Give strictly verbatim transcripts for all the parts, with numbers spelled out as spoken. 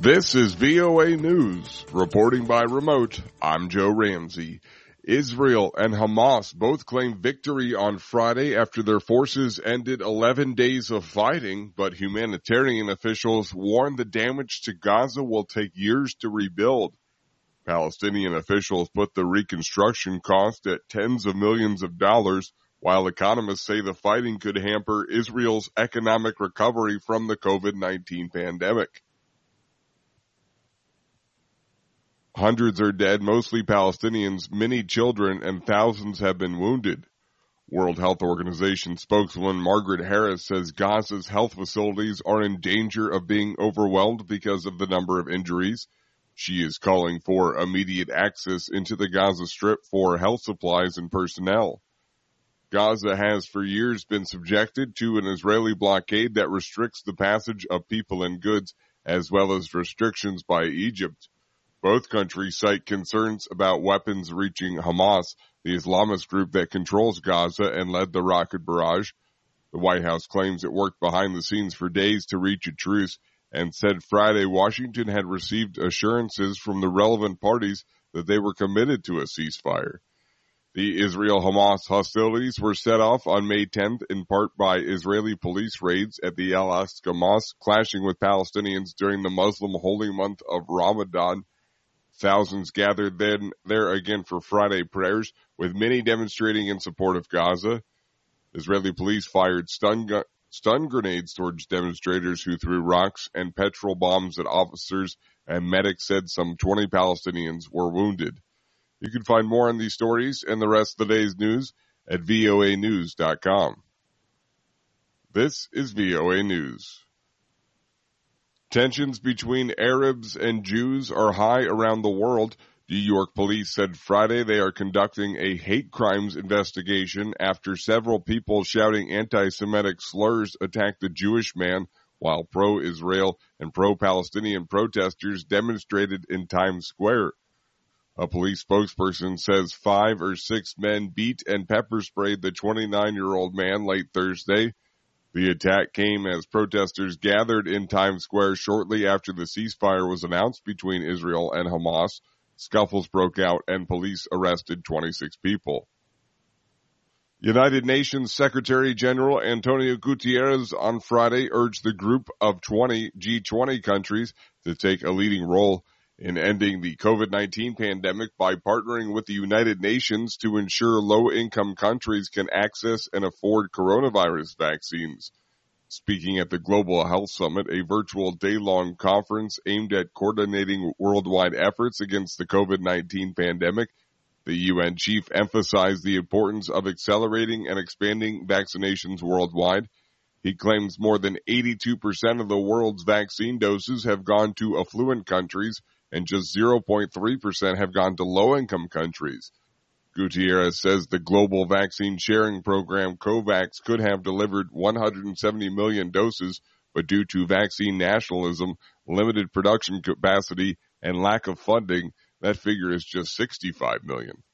This is V O A News. Reporting by remote, I'm Joe Ramsey. Israel and Hamas both claimed victory on Friday after their forces ended eleven days of fighting, but humanitarian officials warn the damage to Gaza will take years to rebuild. Palestinian officials put the reconstruction cost at tens of millions of dollars, while economists say the fighting could hamper Israel's economic recovery from the COVID nineteen pandemic. Hundreds are dead, mostly Palestinians, many children, and thousands have been wounded. World Health Organization spokeswoman Margaret Harris says Gaza's health facilities are in danger of being overwhelmed because of the number of injuries. She is calling for immediate access into the Gaza Strip for health supplies and personnel. Gaza has for years been subjected to an Israeli blockade that restricts the passage of people and goods, as well as restrictions by Egypt. Both countries cite concerns about weapons reaching Hamas, the Islamist group that controls Gaza and led the rocket barrage. The White House claims it worked behind the scenes for days to reach a truce and said Friday Washington had received assurances from the relevant parties that they were committed to a ceasefire. The Israel-Hamas hostilities were set off on May tenth in part by Israeli police raids at the Al-Aqsa Mosque, clashing with Palestinians during the Muslim holy month of Ramadan. Thousands gathered then there again for Friday prayers, with many demonstrating in support of Gaza. Israeli police fired stun, gu- stun grenades towards demonstrators who threw rocks and petrol bombs at officers, and medics said some twenty Palestinians were wounded. You can find more on these stories and the rest of the day's news at V O A news dot com. This is V O A News. Tensions between Arabs and Jews are high around the world. New York police said Friday they are conducting a hate crimes investigation after several people shouting anti-Semitic slurs attacked a Jewish man while pro-Israel and pro-Palestinian protesters demonstrated in Times Square. A police spokesperson says five or six men beat and pepper sprayed the twenty-nine-year-old man late Thursday. The attack came as protesters gathered in Times Square shortly after the ceasefire was announced between Israel and Hamas. Scuffles broke out and police arrested twenty-six people. United Nations Secretary General Antonio Guterres on Friday urged the group of twenty G twenty countries to take a leading role in ending the COVID nineteen pandemic by partnering with the United Nations to ensure low-income countries can access and afford coronavirus vaccines. Speaking at the Global Health Summit, a virtual day-long conference aimed at coordinating worldwide efforts against the COVID nineteen pandemic, the U N chief emphasized the importance of accelerating and expanding vaccinations worldwide. He claims more than eighty-two percent of the world's vaccine doses have gone to affluent countries, and just zero point three percent have gone to low-income countries. Gutierrez says the global vaccine sharing program COVAX could have delivered one hundred seventy million doses, but due to vaccine nationalism, limited production capacity, and lack of funding, that figure is just sixty-five million.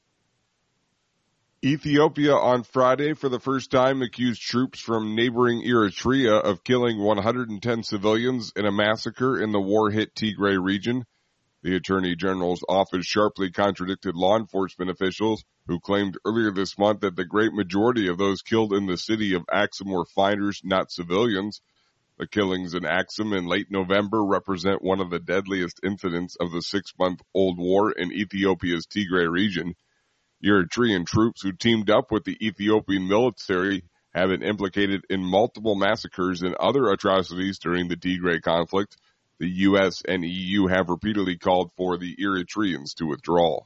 Ethiopia on Friday for the first time accused troops from neighboring Eritrea of killing one hundred ten civilians in a massacre in the war-hit Tigray region. The Attorney General's office sharply contradicted law enforcement officials who claimed earlier this month that the great majority of those killed in the city of Axum were fighters, not civilians. The killings in Axum in late November represent one of the deadliest incidents of the six-month-old war in Ethiopia's Tigray region. Eritrean troops who teamed up with the Ethiopian military have been implicated in multiple massacres and other atrocities during the Tigray conflict. The U S and E U have repeatedly called for the Eritreans to withdraw.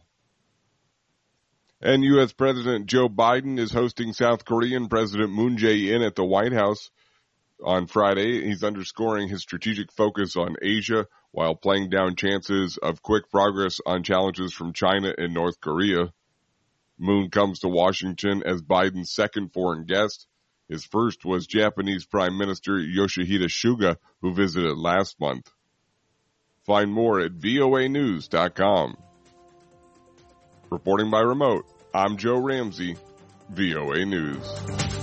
And U S President Joe Biden is hosting South Korean President Moon Jae-in at the White House on Friday. He's underscoring his strategic focus on Asia while playing down chances of quick progress on challenges from China and North Korea. Moon comes to Washington as Biden's second foreign guest. His first was Japanese Prime Minister Yoshihide Suga, who visited last month. Find more at V O A news dot com. Reporting by remote, I'm Joe Ramsey, V O A News.